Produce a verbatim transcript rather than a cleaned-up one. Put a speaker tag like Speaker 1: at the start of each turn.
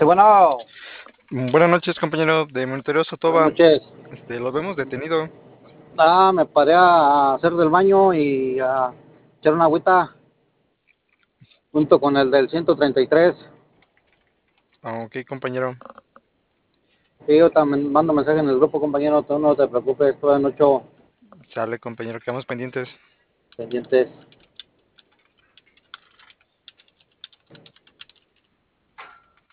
Speaker 1: Sí, bueno,
Speaker 2: Buenas noches, compañero de Montevideo
Speaker 1: buenas
Speaker 2: Sotoba.
Speaker 1: noches.
Speaker 2: Este, lo vemos detenido.
Speaker 1: Ah, me paré a hacer del baño y a echar una agüita junto con el del ciento treinta y tres.
Speaker 2: Ah, ok, compañero.
Speaker 1: Sí, yo también mando mensaje en el grupo, compañero. Tú no te preocupes, todavía no he hecho
Speaker 2: Sale, compañero, quedamos pendientes.
Speaker 1: pendientes.